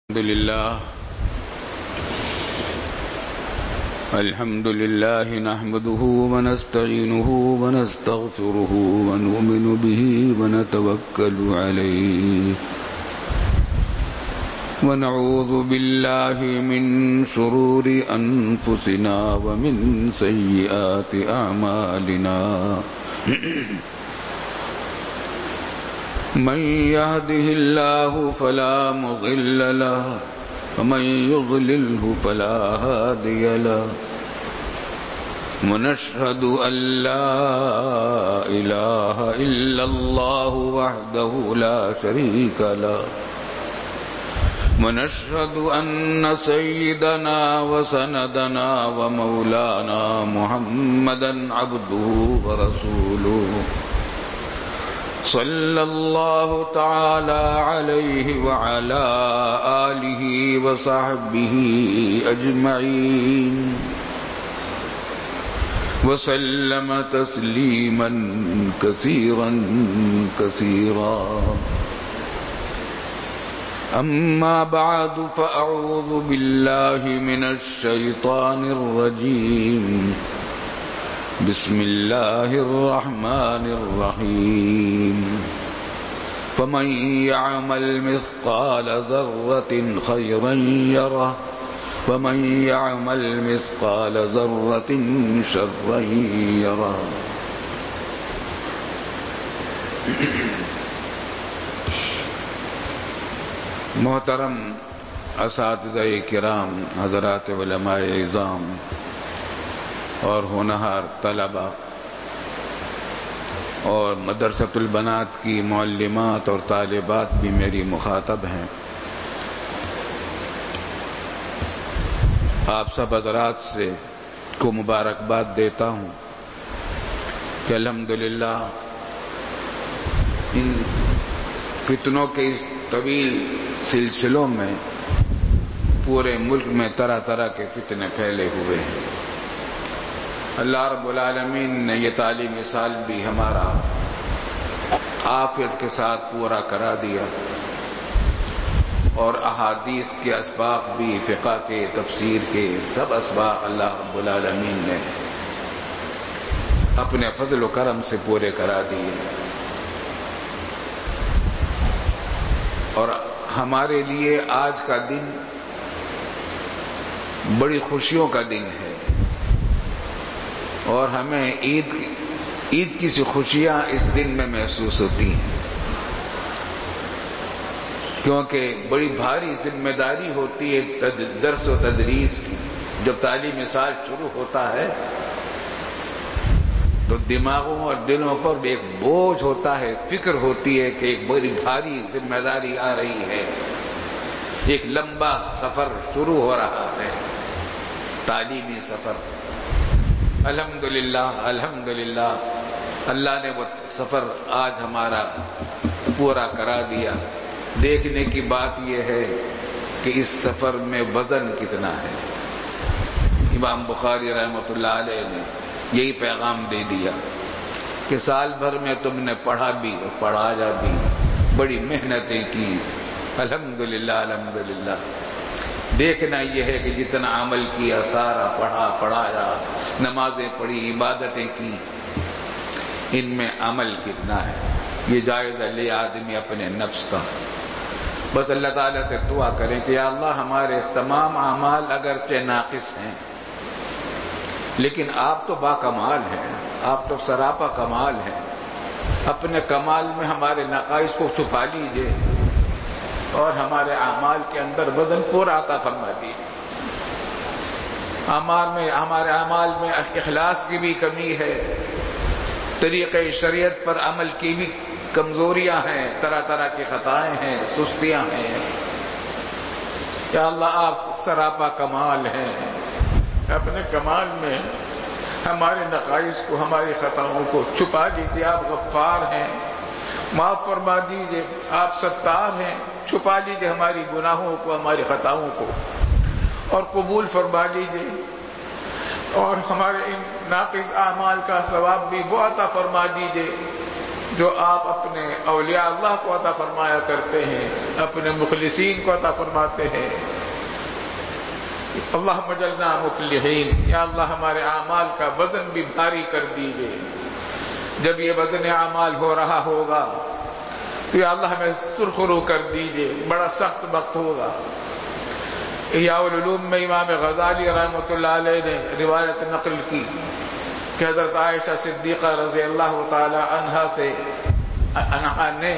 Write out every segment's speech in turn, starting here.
الحمد لله نحمده ونستعينه ونستغفره ونؤمن به ونتوكل عليه ونعوذ بالله من شرور أنفسنا ومن سيئات أعمالنا من يهده الله فلا مضل له ومن يضلله فلا هادي له ونشهد أن لا إله إلا الله وحده لا شريك له ونشهد أن سيدنا وسندنا ومولانا محمدا عبده ورسوله صلى الله تعالى عليه وعلى آله وصحبه أجمعين وسلم تسليما كثيرا كثيرا أما بعد فأعوذ بالله من الشيطان الرجيم بسم الله الرحمن الرحيم فمن يعمل مثقال ذرة خيرا يره ومن يعمل مثقال ذرة شرا يره محترم اساتذہ کرام، حضرات علماء اعظام اور ہونہار طلبہ اور مدرسۃ البنات کی معلمات اور طالبات بھی میری مخاطب ہیں، آپ سب حضرات سے کو مبارکباد دیتا ہوں کہ الحمدللہ ان فتنوں کے اس طویل سلسلوں میں پورے ملک میں طرح طرح کے فتنے پھیلے ہوئے ہیں۔ اللہ رب العالمین نے یہ تعلیمی سال بھی ہمارا عافیت کے ساتھ پورا کرا دیا اور احادیث کے اسباق بھی، فقہ کے، تفسیر کے سب اسباق اللہ رب العالمین نے اپنے فضل و کرم سے پورے کرا دیے، اور ہمارے لیے آج کا دن بڑی خوشیوں کا دن ہے، اور ہمیں عید کی سی خوشیاں اس دن میں محسوس ہوتی ہیں، کیونکہ بڑی بھاری ذمہ داری ہوتی ہے درس و تدریس کی۔ جب تعلیمی سال شروع ہوتا ہے تو دماغوں اور دلوں پر ایک بوجھ ہوتا ہے، فکر ہوتی ہے کہ ایک بڑی بھاری ذمہ داری آ رہی ہے، ایک لمبا سفر شروع ہو رہا ہے، تعلیمی سفر۔ الحمدللہ الحمدللہ اللہ نے وہ سفر آج ہمارا پورا کرا دیا۔ دیکھنے کی بات یہ ہے کہ اس سفر میں وزن کتنا ہے۔ امام بخاری رحمۃ اللہ علیہ نے یہی پیغام دے دیا کہ سال بھر میں تم نے پڑھا بھی اور پڑھایا بھی، بڑی محنتیں کی، الحمدللہ الحمدللہ۔ دیکھنا یہ ہے کہ جتنا عمل کیا، سارا پڑھا پڑھایا، نمازیں پڑھی، عبادتیں کی، ان میں عمل کتنا ہے، یہ جائزہ لے آدمی اپنے نفس کا۔ بس اللہ تعالیٰ سے دعا کریں کہ یا اللہ ہمارے تمام اعمال اگرچہ ناقص ہیں لیکن آپ تو با کمال ہیں، آپ تو سراپا کمال ہیں، اپنے کمال میں ہمارے نقائص کو چھپا لیجئے اور ہمارے اعمال کے اندر وزن پورا عطا فرما دیجئے۔ ہمارے اعمال میں اخلاص کی بھی کمی ہے، طریقۂ شریعت پر عمل کی بھی کمزوریاں ہیں، طرح طرح کی خطائیں ہیں، سستیاں ہیں۔ یا اللہ آپ سراپا کمال ہیں، اپنے کمال میں ہمارے نقائص کو، ہماری خطاؤں کو چھپا دیجیے۔ آپ غفار ہیں، معاف فرما دیجیے، آپ ستار ہیں، چھپا لیجیے ہماری گناہوں کو، ہماری خطاؤں کو، اور قبول فرما لیجیے، اور ہمارے ان ناقص اعمال کا ثواب بھی وہ عطا فرما دیجیے جو آپ اپنے اولیاء اللہ کو عطا فرمایا کرتے ہیں، اپنے مخلصین کو عطا فرماتے ہیں۔ اللہم اجعلنا مفلحین، یا اللہ ہمارے اعمال کا وزن بھی بھاری کر دیجئے۔ جب یہ وزن اعمال ہو رہا ہوگا تو یا اللہ ہمیں سرخرو کر دیجئے، بڑا سخت وقت ہوگا۔ احیاء العلوم میں امام غزالی رحمۃ اللہ علیہ نے روایت نقل کی کہ حضرت عائشہ صدیقہ رضی اللہ تعالی عنہا نے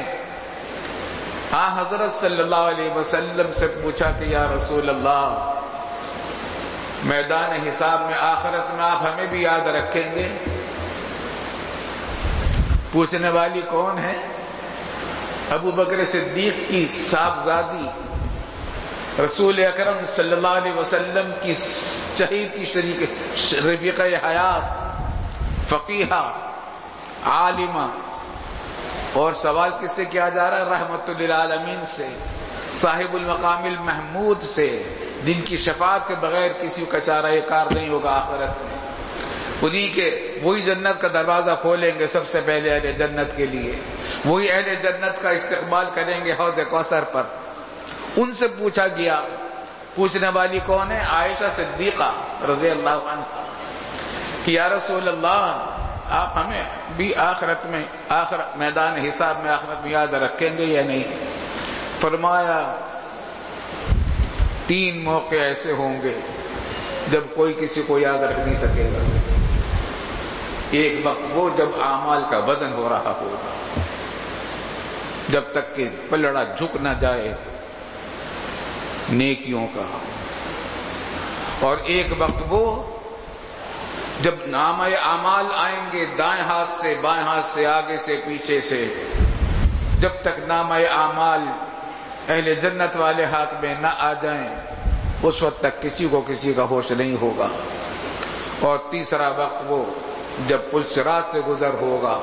حضرت صلی اللہ علیہ وسلم سے پوچھا کہ یا رسول اللہ، میدان حساب میں آخرت میں آپ ہمیں بھی یاد رکھیں گے؟ پوچھنے والی کون ہے؟ ابو بکر صدیق کی صاحبزادی، رسول اکرم صلی اللہ علیہ وسلم کی چہیتی رفیقہ حیات، فقیہہ، عالمہ، اور سوال کس سے کیا جا رہا ہے؟ رحمت للعالمین سے، صاحب المقام المحمود سے، جن کی شفاعت کے بغیر کسی کا چارہ کار نہیں ہوگا آخرت میں۔ انہی کے وہی جنت کا دروازہ کھولیں گے سب سے پہلے اہل جنت کے لیے، وہی اہل جنت کا استقبال کریں گے حوض کوثر پر۔ ان سے پوچھا گیا، پوچھنے والی کون ہے؟ عائشہ صدیقہ رضی اللہ عنہا، کہ یا رسول اللہ آپ ہمیں بھی آخرت میں میدان حساب میں آخرت میں یاد رکھیں گے یا نہیں؟ فرمایا 3 موقع ایسے ہوں گے جب کوئی کسی کو یاد رکھ نہیں سکے گا۔ ایک وقت وہ جب اعمال کا وزن ہو رہا ہوگا، جب تک کہ پلڑا جھک نہ جائے نیکیوں کا، اور ایک وقت وہ جب نامہ اعمال آئیں گے دائیں ہاتھ سے بائیں ہاتھ سے آگے سے پیچھے سے، جب تک نامہ اعمال اہل جنت والے ہاتھ میں نہ آ جائیں اس وقت تک کسی کو کسی کا ہوش نہیں ہوگا۔ اور تیسرا وقت وہ جب پل صراط سے گزر ہوگا،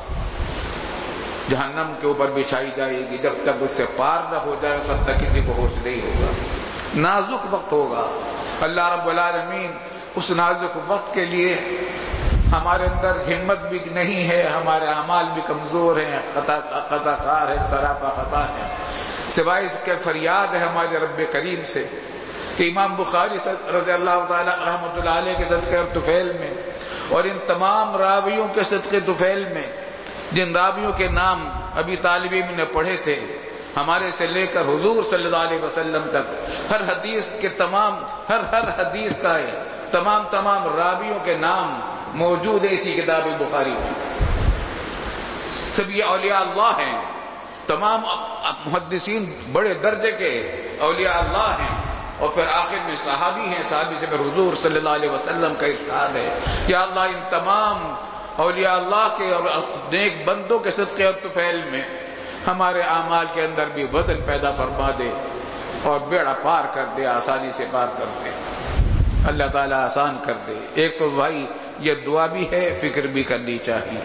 جہنم کے اوپر بچھائی جائے گی، جب تک اس سے پار نہ ہو جائے اس وقت تک کسی کو ہوش نہیں ہوگا۔ نازک وقت ہوگا۔ اللہ رب العالمین اس نازک وقت کے لیے ہمارے اندر ہمت بھی نہیں ہے، ہمارے اعمال بھی کمزور ہیں، خطا کار ہے، سراپا خطا ہے، سوائے اس کے فریاد ہے ہمارے رب کریم سے کہ امام بخاری رضی اللہ تعالی رحمۃ اللہ علیہ کے صدقے اور طفیل میں، اور ان تمام راویوں کے صدقے طفیل میں، جن راویوں کے نام ابھی طالب علم نے پڑھے تھے، ہمارے سے لے کر حضور صلی اللہ علیہ وسلم تک، ہر حدیث کے ہر حدیث کا ہے تمام راویوں کے نام موجود ہے اسی کتاب بخاری میں۔ سب یہ اولیاء اللہ ہیں، تمام محدثین بڑے درجے کے اولیاء اللہ ہیں، اور پھر آخر میں صحابی ہیں، صحابی سے پھر حضور صلی اللہ علیہ وسلم کا ارشاد ہے یا اللہ ان تمام اولیاء اللہ کے اور نیک بندوں کے صدقے اور طفیل میں ہمارے اعمال کے اندر بھی وزن پیدا فرما دے اور بیڑا پار کر دے، آسانی سے پار کر دے، اللہ تعالیٰ آسان کر دے۔ ایک تو بھائی یہ دعا بھی ہے، فکر بھی کرنی چاہیے،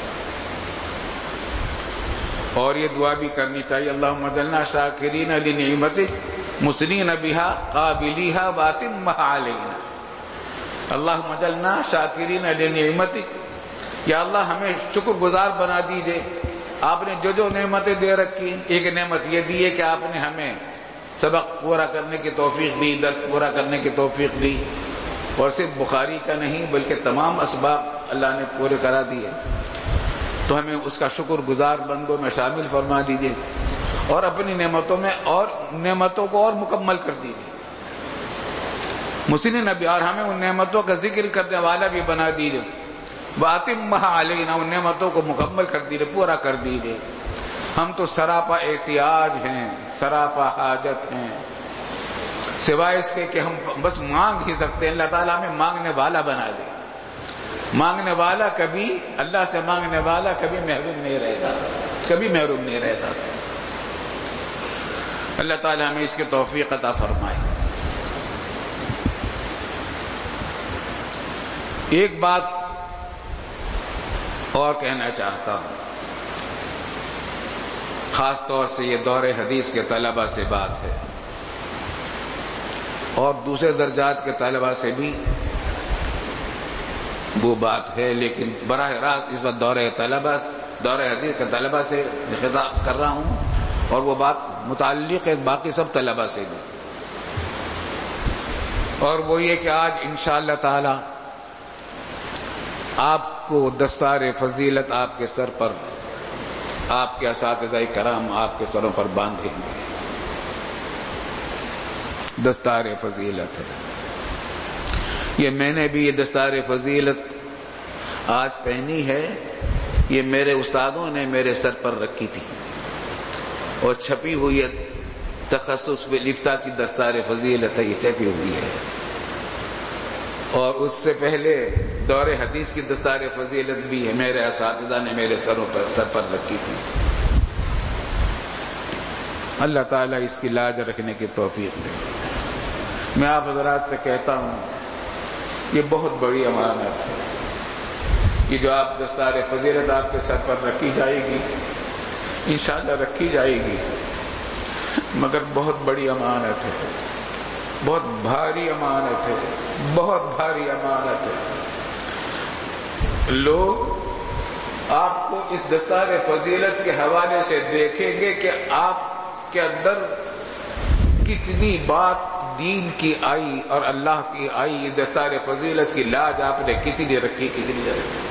اور یہ دعا بھی کرنی چاہیے اللہم اجعلنا شاکرین لنعمتک مسنین بہا قابلیہا واتمھا علینا، اللہم اجعلنا شاکرین لنعمتک، یا اللہ ہمیں شکر گزار بنا دیجئے۔ آپ نے جو نعمتیں دے رکھی، ایک نعمت یہ دی ہے کہ آپ نے ہمیں سبق پورا کرنے کی توفیق دی، درس پورا کرنے کی توفیق دی، اور صرف بخاری کا نہیں بلکہ تمام اسباب اللہ نے پورے کرا دیے، تو ہمیں اس کا شکر گزار بندوں میں شامل فرما دیجئے، اور اپنی نعمتوں کو اور مکمل کر دیجئے، مسنین نبی، اور ہمیں ان نعمتوں کا ذکر کرنے والا بھی بنا دیجئے، واتمھا علینا، ان نعمتوں کو مکمل کر دیجئے، پورا کر دیجئے۔ ہم تو سراپا احتیاج ہیں، سراپا حاجت ہیں، سوائے اس کے کہ ہم بس مانگ ہی سکتے ہیں، اللہ تعالیٰ ہمیں مانگنے والا بنا دے۔ مانگنے والا کبھی، اللہ سے مانگنے والا کبھی محروم نہیں رہتا، کبھی محروم نہیں رہتا۔ اللہ تعالیٰ ہمیں اس کی توفیق عطا فرمائے۔ ایک بات اور کہنا چاہتا ہوں، خاص طور سے یہ دور حدیث کے طلبہ سے بات ہے، اور دوسرے درجات کے طلبہ سے بھی وہ بات ہے، لیکن براہ راست اس وقت دور طلبہ دور حدیث کے طلبہ سے خطاب کر رہا ہوں، اور وہ بات متعلق ہے باقی سب طلبہ سے بھی، اور وہ یہ کہ آج انشاءاللہ تعالی آپ کو دستار فضیلت آپ کے سر پر، آپ کے اساتذہ کرام آپ کے سروں پر باندھیں گے. دستار فضیلت ہے یہ. میں نے بھی یہ دستار فضیلت آج پہنی ہے، یہ میرے استادوں نے میرے سر پر رکھی تھی، اور چھپی ہوئی تخصص بالفتاء کی دستار فضیلت ہے، یہ چھپی ہوئی ہے. اور اس سے پہلے دور حدیث کی دستار فضیلت بھی ہے، میرے اساتذہ نے میرے سر پر رکھی تھی. اللہ تعالیٰ اس کی لاج رکھنے کی توفیق دے. میں آپ حضرات سے کہتا ہوں یہ بہت بڑی امانت ہے، یہ جو آپ دستار فضیلت آپ کے سر پر رکھی جائے گی، انشاءاللہ رکھی جائے گی، مگر بہت بڑی امانت ہے، بہت بھاری امانت ہے، بہت بھاری امانت ہے. لوگ آپ کو اس دستار فضیلت کے حوالے سے دیکھیں گے کہ آپ کے اندر کتنی بات دین کی آئی اور اللہ کی آئی. یہ دستار فضیلت کی لاج آپ نے کتنی رکھی، کتنی رکھی،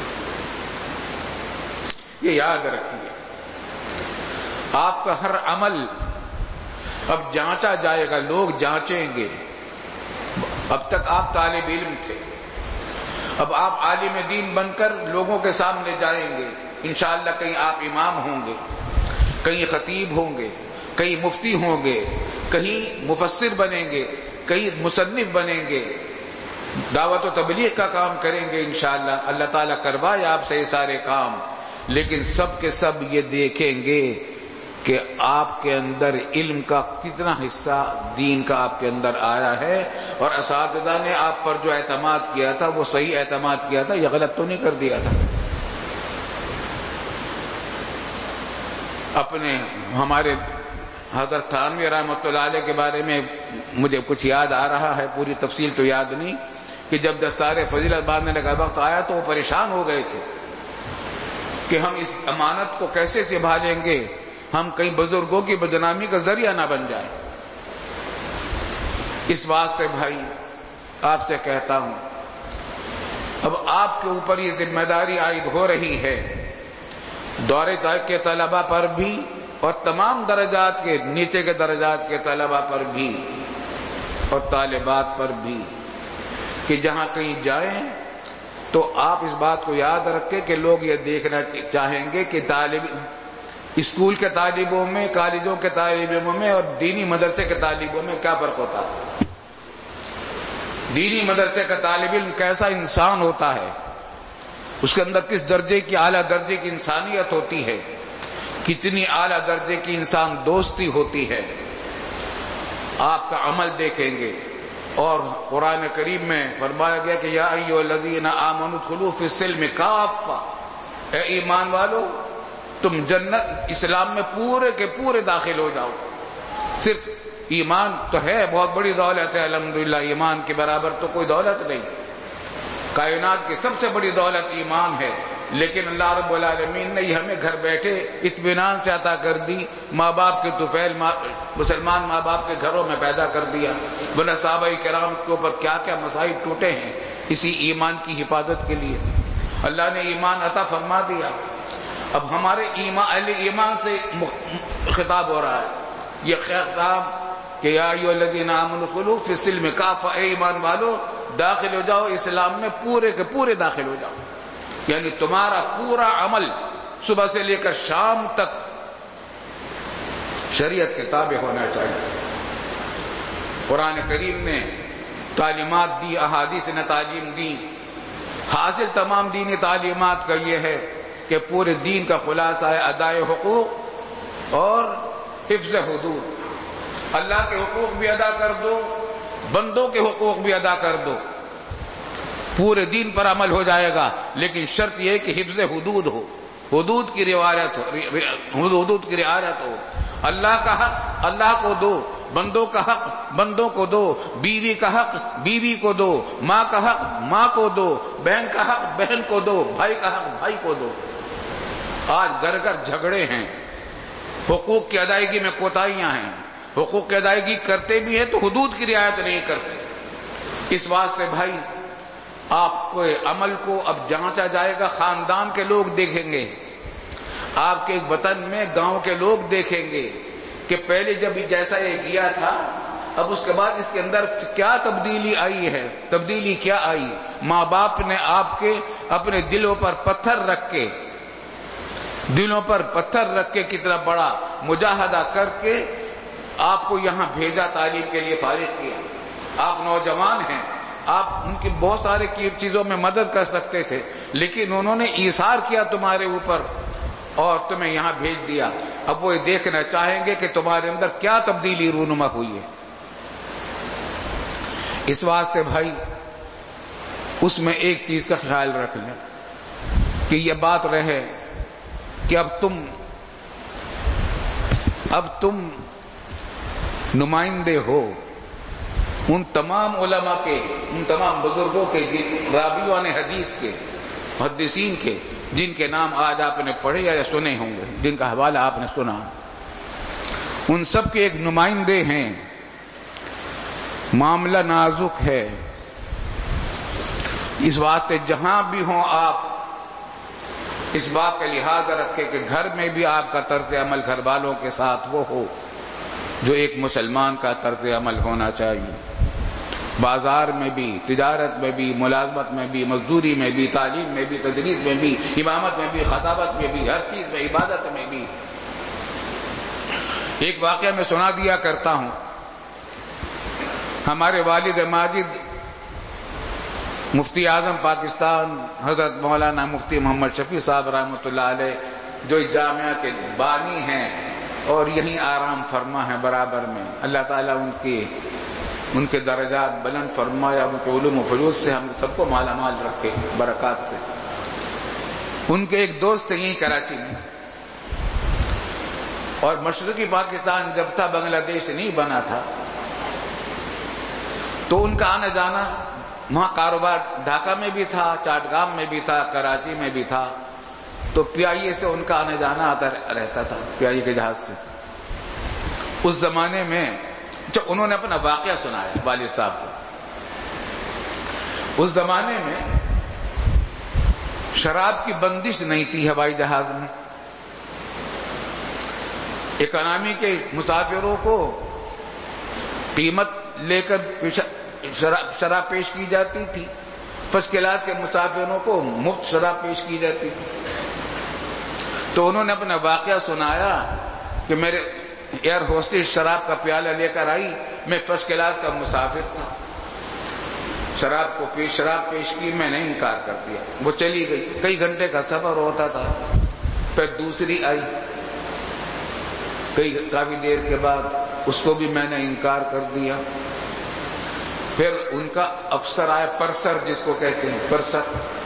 یہ یاد رکھیے. آپ کا ہر عمل اب جانچا جائے گا، لوگ جانچیں گے. اب تک آپ طالب علم تھے، اب آپ عالم دین بن کر لوگوں کے سامنے جائیں گے. انشاءاللہ کہیں آپ امام ہوں گے، کہیں خطیب ہوں گے، کہیں مفتی ہوں گے، کہیں مفسر بنیں گے، کہیں مصنف بنیں گے، دعوت و تبلیغ کا کام کریں گے. انشاءاللہ اللہ تعالیٰ کروائے آپ سے یہ سارے کام. لیکن سب کے سب یہ دیکھیں گے کہ آپ کے اندر علم کا کتنا حصہ دین کا آپ کے اندر آیا ہے، اور اساتذہ نے آپ پر جو اعتماد کیا تھا وہ صحیح اعتماد کیا تھا، یہ غلط تو نہیں کر دیا تھا. اپنے ہمارے حضرت تھانوی رحمۃ اللہ علیہ کے بارے میں مجھے کچھ یاد آ رہا ہے، پوری تفصیل تو یاد نہیں، کہ جب دستار فضیلت باندھنے کا وقت آیا تو وہ پریشان ہو گئے تھے کہ ہم اس امانت کو کیسے سنبھالیں گے، ہم کئی بزرگوں کی بدنامی کا ذریعہ نہ بن جائیں. اس واسطے بھائی آپ سے کہتا ہوں، اب آپ کے اوپر یہ ذمہ داری عائد ہو رہی ہے، دورے کے طلبہ پر بھی اور تمام درجات کے نیچے کے درجات کے طلبہ پر بھی اور طالبات پر بھی، کہ جہاں کہیں جائیں تو آپ اس بات کو یاد رکھیں کہ لوگ یہ دیکھنا چاہیں گے کہ اسکول کے طالبوں میں، کالجوں کے طالب علموں میں اور دینی مدرسے کے طالبوں میں کیا فرق ہوتا ہے. دینی مدرسے کا طالب علم کیسا انسان ہوتا ہے، اس کے اندر کس درجے کی، اعلیٰ درجے کی انسانیت ہوتی ہے، کتنی اعلیٰ درجے کی انسان دوستی ہوتی ہے. آپ کا عمل دیکھیں گے. اور قرآن کریم میں فرمایا گیا کہ یا ایھا الذین آمنوا ادخلوا فی السلم کافہ، اے ایمان والو تم جنت اسلام میں پورے کے پورے داخل ہو جاؤ. صرف ایمان تو ہے بہت بڑی دولت ہے، الحمدللہ، ایمان کے برابر تو کوئی دولت نہیں. کائنات کی سب سے بڑی دولت ایمان ہے، لیکن اللہ رب العالمین نے یہ ہمیں گھر بیٹھے اطمینان سے عطا کر دی. ماں باپ کے طفیل مسلمان ماں باپ کے گھروں میں پیدا کر دیا. ورنہ صحابہ کرام کے اوپر کیا کیا مصائب ٹوٹے ہیں اسی ایمان کی حفاظت کے لیے. اللہ نے ایمان عطا فرما دیا. اب ہمارے اہل ایمان سے خطاب ہو رہا ہے. یہ خطاب کہ یا ایھا الذین آمنوا ادخلوا فی السلم کافہ، اے ایمان والو داخل ہو جاؤ اسلام میں، پورے کے پورے داخل ہو جاؤ. یعنی تمہارا پورا عمل صبح سے لے کر شام تک شریعت کے تابع ہونا چاہیے. قرآن کریم نے تعلیمات دی، احادیث نے تعلیم دی. حاصل تمام دینی تعلیمات کا یہ ہے کہ پورے دین کا خلاصہ ہے ادائے حقوق اور حفظ حدود. اللہ کے حقوق بھی ادا کر دو، بندوں کے حقوق بھی ادا کر دو، پورے دین پر عمل ہو جائے گا. لیکن شرط یہ ہے کہ حفظ حدود ہو، حدود کی رعایت ہو. اللہ کا حق اللہ کو دو، بندوں کا حق بندوں کو دو، بیوی کا حق بیوی کو دو، ماں کا حق ماں کو دو، بہن کا حق بہن کو دو، بھائی کا حق بھائی کو دو. آج گھر گھر جھگڑے ہیں، حقوق کی ادائیگی میں کوتاہیاں ہیں، حقوق کی ادائیگی کرتے بھی ہیں تو حدود کی رعایت نہیں کرتے۔ اس واسطے بھائی آپ کے عمل کو اب جانچا جائے گا، خاندان کے لوگ دیکھیں گے، آپ کے وطن میں گاؤں کے لوگ دیکھیں گے کہ پہلے جب جیسا یہ کیا تھا اب اس کے بعد اس کے اندر کیا تبدیلی آئی ہے۔ تبدیلی کیا آئی؟ ماں باپ نے آپ کے اپنے دلوں پر پتھر رکھ کے کتنا بڑا مجاہدہ کر کے آپ کو یہاں بھیجا، تعلیم کے لیے فارغ کیا۔ آپ نوجوان ہیں، آپ ان کی بہت سارے چیزوں میں مدد کر سکتے تھے، لیکن انہوں نے ایثار کیا تمہارے اوپر اور تمہیں یہاں بھیج دیا۔ اب وہ دیکھنا چاہیں گے کہ تمہارے اندر کیا تبدیلی رونما ہوئی ہے۔ اس واسطے بھائی اس میں ایک چیز کا خیال رکھ لیں کہ یہ بات رہے کہ اب تم نمائندے ہو ان تمام علماء کے، ان تمام بزرگوں کے، راویان حدیث کے، محدثین کے، جن کے نام آج آپ نے پڑھے یا سنے ہوں گے، جن کا حوالہ آپ نے سنا، ان سب کے ایک نمائندے ہیں۔ معاملہ نازک ہے، اس واسطے جہاں بھی ہوں آپ اس بات کا لحاظ رکھیں کہ گھر میں بھی آپ کا طرز عمل گھر والوں کے ساتھ وہ ہو جو ایک مسلمان کا طرز عمل ہونا چاہیے۔ بازار میں بھی، تجارت میں بھی، ملازمت میں بھی، مزدوری میں بھی، تعلیم میں بھی، تدریس میں بھی، امامت میں بھی، خطابت میں بھی، ہر چیز میں، عبادت میں بھی۔ ایک واقعہ میں سنا دیا کرتا ہوں، ہمارے والد ماجد مفتی اعظم پاکستان حضرت مولانا مفتی محمد شفیع صاحب رحمۃ اللہ علیہ، جو اس جامعہ کے بانی ہیں اور یہیں آرام فرما ہے برابر میں، اللہ تعالیٰ ان کے درجات بلند فرمایا، ان کے علوم و فیوض سے ہم سب کو مالا مال رکھے، برکات سے۔ ان کے ایک دوست یہیں کراچی میں، اور مشرقی پاکستان جب تھا، بنگلہ دیش نہیں بنا تھا، تو ان کا آنا جانا وہاں کاروبار ڈھاکہ میں بھی تھا، چاٹگام میں بھی تھا، کراچی میں بھی تھا، تو پی آئی اے سے ان کا آنا جانا آتا رہتا تھا، پی آئی اے کے جہاز سے۔ اس زمانے میں جو انہوں نے اپنا واقعہ سنایا والد صاحب کو، اس زمانے میں شراب کی بندش نہیں تھی ہوائی جہاز میں، اکانومی کے مسافروں کو قیمت لے کر شراب پیش کی جاتی تھی، فرسٹ کلاس کے مسافروں کو مفت شراب پیش کی جاتی تھی۔ تو انہوں نے اپنا واقعہ سنایا کہ میرے ایئر ہوسٹس شراب کا پیالہ لے کر آئی، میں فرسٹ کلاس کا مسافر تھا، شراب پیش کی، میں نے انکار کر دیا، وہ چلی گئی، کئی گھنٹے کا سفر ہوتا تھا، پھر دوسری آئی کافی دیر کے بعد، اس کو بھی میں نے انکار کر دیا۔ پھر ان کا افسر آیا، پرسر جس کو کہتے ہیں، پرسر،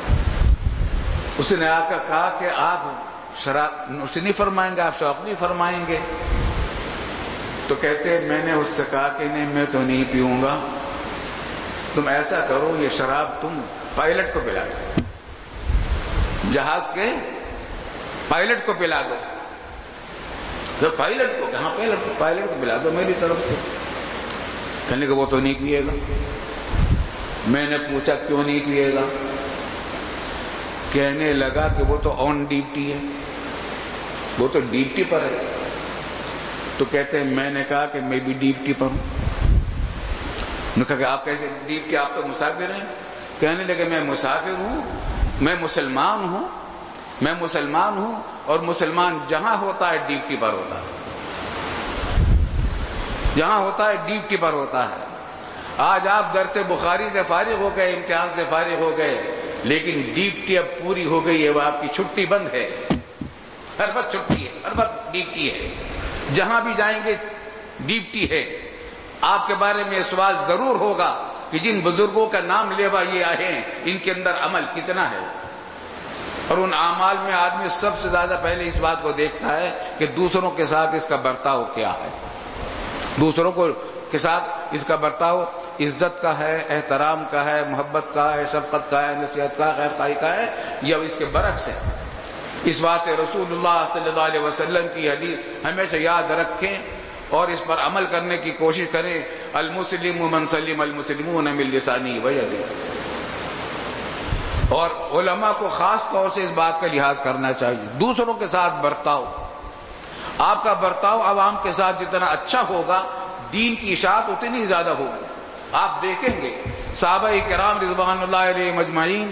اس نے آ کر کہا کہ آپ شراب نوش نہیں فرمائیں گے، آپ شوق نہیں فرمائیں گے؟ تو کہتے ہیں میں نے اس سے کہا کہ نہیں، میں تو نہیں پیوں گا، تم ایسا کرو یہ شراب تم پائلٹ کو پلا دو، جہاز کے پائلٹ کو پلا دو۔ تو پائلٹ کو کہاں، پائلٹ کو پلا دو میری طرف سے۔ کہنے کہ وہ تو نہیں پیے گا۔ میں نے پوچھا کیوں نہیں پیے گا؟ کہنے لگا کہ وہ تو آن ڈیوٹی ہے، وہ تو ڈیوٹی پر ہے۔ تو کہتے ہیں میں نے کہا کہ میں بھی ڈیوٹی پر ہوں۔ انہوں نے کہا کہ آپ کیسے ڈیوٹی، آپ تو مسافر ہیں؟ کہنے لگے میں مسافر ہوں، میں مسلمان ہوں اور مسلمان جہاں ہوتا ہے ڈیوٹی پر ہوتا ہے، جہاں ہوتا ہے ڈیوٹی پر ہوتا ہے۔ آج آپ درس بخاری سے فارغ ہو گئے، امتحان سے فارغ ہو گئے، لیکن ڈیوٹی اب پوری ہو گئی ہے، وہ آپ کی چھٹی بند ہے، ہر وقت چھٹی ہے، ہر وقت ڈیوٹی ہے، جہاں بھی جائیں گے ڈیوٹی ہے۔ آپ کے بارے میں سوال ضرور ہوگا کہ جن بزرگوں کا نام لیوا یہ آئے ہیں، ان کے اندر عمل کتنا ہے، اور ان اعمال میں آدمی سب سے زیادہ پہلے اس بات کو دیکھتا ہے کہ دوسروں کے ساتھ اس کا برتاؤ کیا ہے، دوسروں کے ساتھ اس کا برتاؤ عزت کا ہے، احترام کا ہے، محبت کا ہے، شفقت کا ہے، نصیحت کا ہے، خیر خواہی کا ہے، یا اس کے برعکس ہے۔ اس بات رسول اللہ صلی اللہ علیہ وسلم کی حدیث ہمیشہ یاد رکھیں اور اس پر عمل کرنے کی کوشش کریں. المسلم من سلم المسلمون من لسانه ویده. اور علماء کو خاص طور سے اس بات کا لحاظ کرنا چاہیے. دوسروں کے ساتھ برتاؤ، آپ کا برتاؤ عوام کے ساتھ جتنا اچھا ہوگا دین کی اشاعت اتنی زیادہ ہوگی. آپ دیکھیں گے صحابہ کرام رضوان اللہ علیہم اجمعین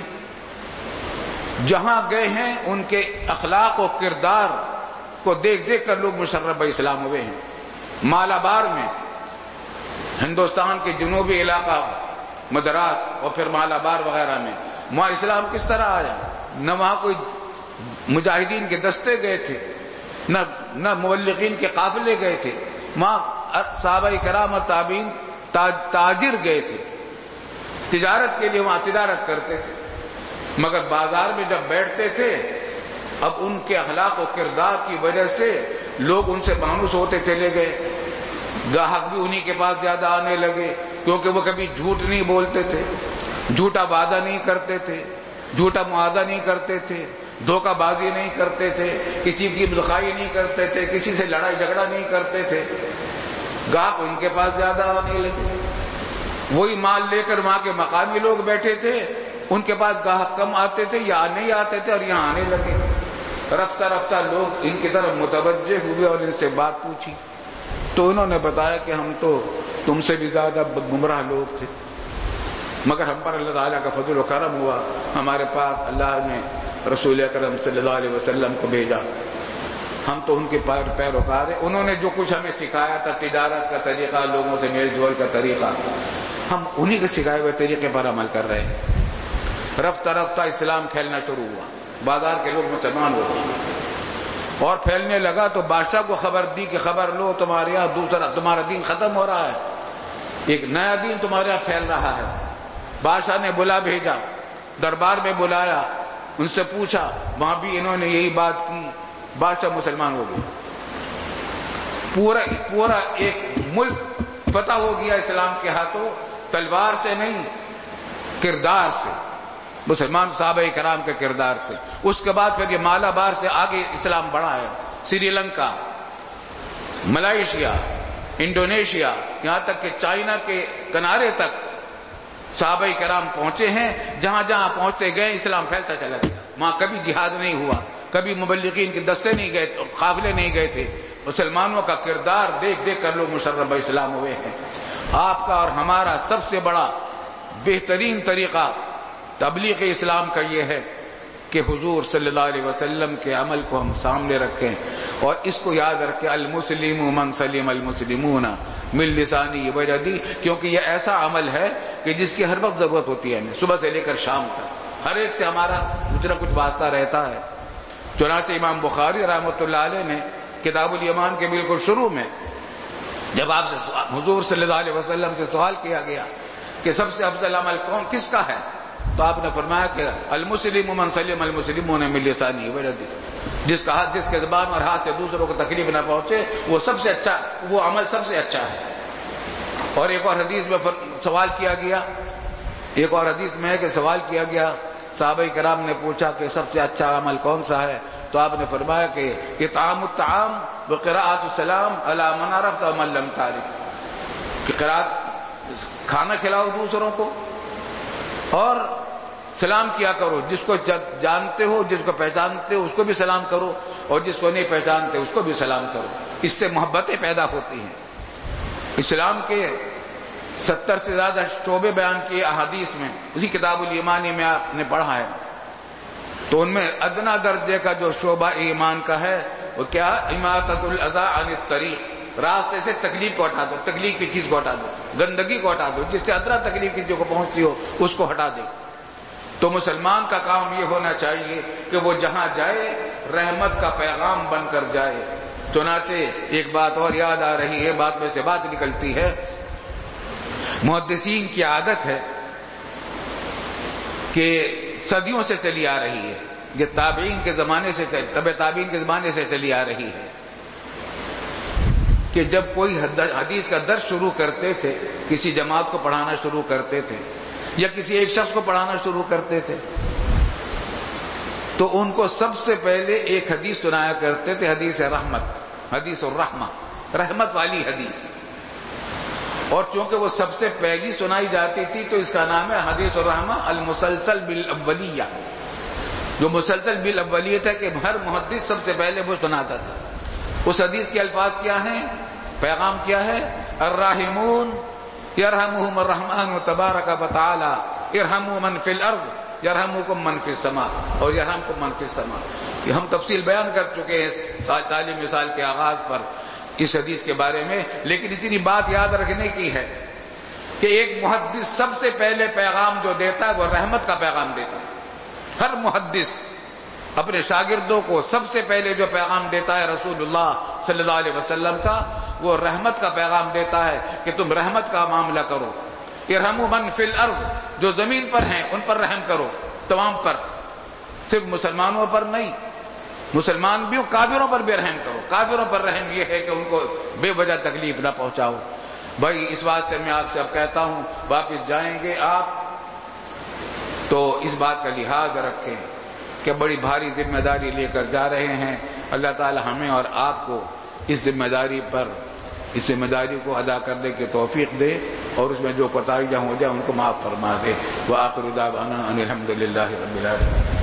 جہاں گئے ہیں ان کے اخلاق و کردار کو دیکھ دیکھ کر لوگ مشرف اسلام ہوئے ہیں. مالابار میں، ہندوستان کے جنوبی علاقہ مدراس اور پھر مالابار وغیرہ میں، وہاں اسلام کس طرح آیا؟ نہ وہاں کوئی مجاہدین کے دستے گئے تھے، نہ مبلغین کے قافلے گئے تھے. وہاں صحابہ کرام اور تابعین تاجر گئے تھے، تجارت کے لیے وہاں تجارت کرتے تھے. مگر بازار میں جب بیٹھتے تھے اب ان کے اخلاق و کردار کی وجہ سے لوگ ان سے مانوس ہوتے چلے گئے. گاہک بھی انہی کے پاس زیادہ آنے لگے کیونکہ وہ کبھی جھوٹ نہیں بولتے تھے، جھوٹا وعدہ نہیں کرتے تھے، جھوٹا معاہدہ نہیں کرتے تھے، دھوکہ بازی نہیں کرتے تھے، کسی کی بدخواہی نہیں کرتے تھے، کسی سے لڑائی جھگڑا نہیں کرتے تھے. گاہک ان کے پاس زیادہ آنے لگے. وہی مال لے کر وہاں کے مقامی لوگ بیٹھے تھے، ان کے پاس گاہک کم آتے تھے یا نہیں آتے تھے اور یہاں آنے لگے. رفتہ رفتہ لوگ ان کی طرف متوجہ ہوئے اور ان سے بات پوچھی تو انہوں نے بتایا کہ ہم تو تم سے بھی زیادہ گمراہ لوگ تھے، مگر ہم پر اللہ تعالیٰ کا فضل و کرم ہوا، ہمارے پاس اللہ نے رسول اکرم صلی اللہ علیہ وسلم کو بھیجا، ہم تو ان کے پیروکار ہیں. انہوں نے جو کچھ ہمیں سکھایا تھا، تجارت کا طریقہ، لوگوں سے میل جول کا طریقہ، ہم انہی کے سکھائے ہوئے طریقے پر عمل کر رہے ہیں. رفتہ رفتہ اسلام پھیلنا شروع ہوا، بازار کے لوگ مسلمان ہو گئے اور پھیلنے لگا. تو بادشاہ کو خبر دی کہ خبر لو، تمہارے یہاں تمہارا دین ختم ہو رہا ہے، ایک نیا دین تمہارے یہاں پھیل رہا ہے. بادشاہ نے بلا بھیجا، دربار میں بلایا، ان سے پوچھا، وہاں بھی انہوں نے یہی بات کی. بادشاہ مسلمان ہو گئے. پورا ایک ملک فتح ہو گیا اسلام کے ہاتھوں، تلوار سے نہیں کردار سے، مسلمان صحابہ کرام کے کردار سے. اس کے بعد پھر یہ مالابار سے آگے اسلام بڑھا ہے. سری لنکا، ملائیشیا، انڈونیشیا، یہاں تک کہ چائنا کے کنارے تک صحابہ کرام پہنچے ہیں. جہاں جہاں پہنچتے گئے اسلام پھیلتا چلا گیا. وہاں کبھی جہاد نہیں ہوا، کبھی مبلغین کے دستے نہیں گئے، قافلے نہیں گئے تھے. مسلمانوں کا کردار دیکھ دیکھ کر لوگ مشرف اسلام ہوئے ہیں. آپ کا اور ہمارا سب سے بڑا بہترین طریقہ تبلیغ اسلام کا یہ ہے کہ حضور صلی اللہ علیہ وسلم کے عمل کو ہم سامنے رکھیں اور اس کو یاد رکھیں، المسلم من سلم المسلمون من لسانه ویده، کیونکہ یہ ایسا عمل ہے کہ جس کی ہر وقت ضرورت ہوتی ہے ہمیں، صبح سے لے کر شام تک ہر ایک سے ہمارا کچھ نہ کچھ واسطہ رہتا ہے. چنانچہ امام بخاری رحمۃ اللہ علیہ نے کتاب الایمان کے بالکل شروع میں جب آپ سے حضور صلی اللہ علیہ وسلم سے سوال کیا گیا کہ سب سے افضل عمل کس کا ہے، تو آپ نے فرمایا کہ المسلم من سلم المسلمون من لسانه ویده، جس کا ہاتھ، جس کے زبان اور ہاتھ سے دوسروں کو تکلیف نہ پہنچے، وہ سب سے اچھا، وہ عمل سب سے اچھا ہے. اور ایک اور حدیث میں سوال کیا گیا، ایک اور حدیث میں ہے کہ سوال کیا گیا، صحابہ کرام نے پوچھا کہ سب سے اچھا عمل کون سا ہے، تو آپ نے فرمایا کہ اطعام الطعام وقراءۃ السلام علی من عرفت ومن لم تعرف، کہ کھانا کھلاؤ دوسروں کو اور سلام کیا کرو، جس کو جانتے ہو، جس کو پہچانتے ہو اس کو بھی سلام کرو اور جس کو نہیں پہچانتے اس کو بھی سلام کرو. اس سے محبتیں پیدا ہوتی ہیں. اسلام کے 70 سے زیادہ شعبے بیان کیے احادیث میں، اسی کتاب الایمان میں آپ نے پڑھا ہے. تو ان میں ادنا درجے کا جو شعبہ ایمان کا ہے وہ کیا، اماطۃ الاذی عن الطریق، راستے سے تکلیف کو ہٹا دو، تکلیف کی چیز کو ہٹا دو، گندگی کو ہٹا دو، جس سے ادنا تکلیف کسی کو پہنچتی ہو اس کو ہٹا دے. تو مسلمان کا کام یہ ہونا چاہیے کہ وہ جہاں جائے رحمت کا پیغام بن کر جائے. چنانچہ ایک بات اور یاد آ رہی ہے، بات میں سے بات نکلتی ہے، محدثین کی عادت ہے کہ صدیوں سے چلی آ رہی ہے، یہ تابعین کے زمانے سے، تبع تابعین کے زمانے سے چلی آ رہی ہے کہ جب کوئی حدیث کا درس شروع کرتے تھے، کسی جماعت کو پڑھانا شروع کرتے تھے یا کسی ایک شخص کو پڑھانا شروع کرتے تھے، تو ان کو سب سے پہلے ایک حدیث سنایا کرتے تھے، حدیث رحمت، حدیث الرحمہ، رحمت والی حدیث، اور چونکہ وہ سب سے پہلی سنائی جاتی تھی تو اس کا نام ہے حدیث الرحمہ المسلسل بالاولیہ، جو مسلسل بالاولیہ تھا کہ ہر محدث سب سے پہلے وہ سناتا تھا۔ اس حدیث کے الفاظ کیا ہیں، پیغام کیا ہے؟ الراحمون یرحمہم الرحمن تبارک و تعالی ارحموا من فی الارض یرحمکم من فی السماء اور یرحمکم من فی السماء۔ یہ ہم تفصیل بیان کر چکے ہیں تعلیم مثال کے آغاز پر اس حدیث کے بارے میں، لیکن اتنی بات یاد رکھنے کی ہے کہ ایک محدث سب سے پہلے پیغام جو دیتا ہے وہ رحمت کا پیغام دیتا ہے۔ ہر محدث اپنے شاگردوں کو سب سے پہلے جو پیغام دیتا ہے رسول اللہ صلی اللہ علیہ وسلم کا، وہ رحمت کا پیغام دیتا ہے کہ تم رحمت کا معاملہ کرو۔ ارحموا من فی الارض، جو زمین پر ہیں ان پر رحم کرو، تمام پر، صرف مسلمانوں پر نہیں، مسلمان بھی کافروں پر بھی رحم کرو۔ کافروں پر رحم یہ ہے کہ ان کو بے وجہ تکلیف نہ پہنچاؤ۔ بھائی اس واسطے میں آپ سے اب کہتا ہوں، واپس جائیں گے آپ تو اس بات کا لحاظ رکھیں کہ بڑی بھاری ذمہ داری لے کر جا رہے ہیں۔ اللہ تعالی ہمیں اور آپ کو اس ذمہ داری کو ادا کرنے کی توفیق دے، اور اس میں جو کوتاہیاں ہو جائیں ان کو معاف فرما دے۔ وآخر دعوانا ان الحمد للہ رب العالمین۔